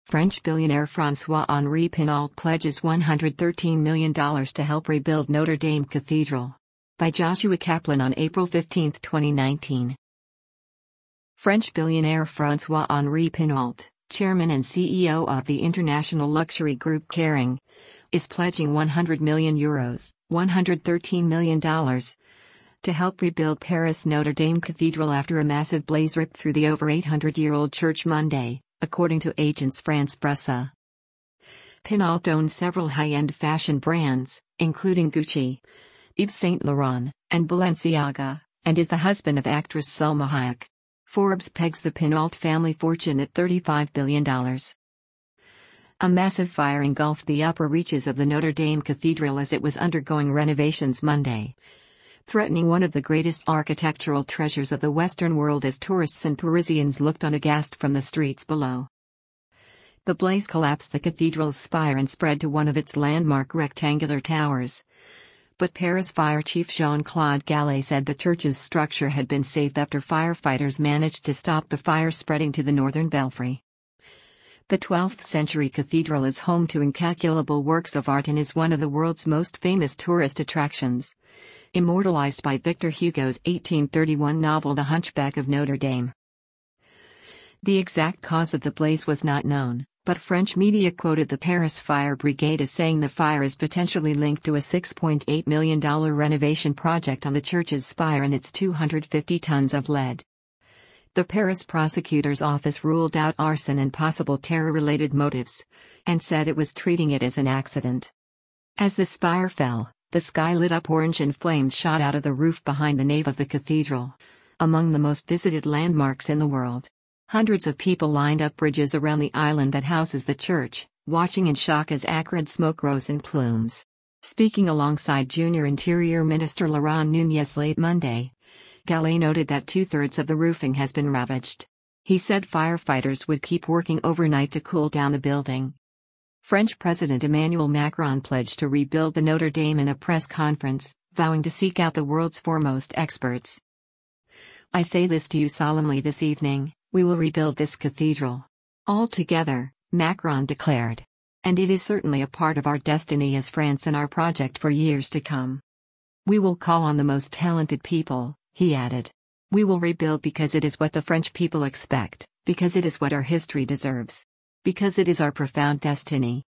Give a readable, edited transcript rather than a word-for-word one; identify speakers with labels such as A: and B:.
A: French billionaire François-Henri Pinault pledges $113 million to help rebuild Notre Dame Cathedral. By Joshua Kaplan on April 15, 2019. French billionaire François-Henri Pinault, chairman and CEO of the international luxury group Kering, is pledging €100 million, $113 million, to help rebuild Paris' Notre Dame Cathedral after a massive blaze ripped through the over 800-year-old church Monday, according to Agence France-Presse. Pinault owns several high-end fashion brands, including Gucci, Yves Saint Laurent, and Balenciaga, and is the husband of actress Salma Hayek. Forbes pegs the Pinault family fortune at $35 billion. A massive fire engulfed the upper reaches of the Notre Dame Cathedral as it was undergoing renovations Monday, threatening one of the greatest architectural treasures of the Western world as tourists and Parisians looked on aghast from the streets below. The blaze collapsed the cathedral's spire and spread to one of its landmark rectangular towers. But Paris Fire Chief Jean-Claude Gallet said the church's structure had been saved after firefighters managed to stop the fire spreading to the northern belfry. The 12th-century cathedral is home to incalculable works of art and is one of the world's most famous tourist attractions, immortalized by Victor Hugo's 1831 novel The Hunchback of Notre Dame. The exact cause of the blaze was not known, but French media quoted the Paris Fire Brigade as saying the fire is potentially linked to a $6.8 million renovation project on the church's spire and its 250 tons of lead. The Paris prosecutor's office ruled out arson and possible terror-related motives, and said it was treating it as an accident. As the spire fell, the sky lit up orange and flames shot out of the roof behind the nave of the cathedral, among the most visited landmarks in the world. Hundreds of people lined up bridges around the island that houses the church, watching in shock as acrid smoke rose in plumes. Speaking alongside Junior Interior Minister Laurent Nunez late Monday, Gallet noted that two-thirds of the roofing has been ravaged. He said firefighters would keep working overnight to cool down the building. French President Emmanuel Macron pledged to rebuild the Notre Dame in a press conference, vowing to seek out the world's foremost experts. "I say this to you solemnly this evening, we will rebuild this cathedral. All together," Macron declared. "And it is certainly a part of our destiny as France and our project for years to come. We will call on the most talented people," he added. "We will rebuild because it is what the French people expect, because it is what our history deserves. Because it is our profound destiny."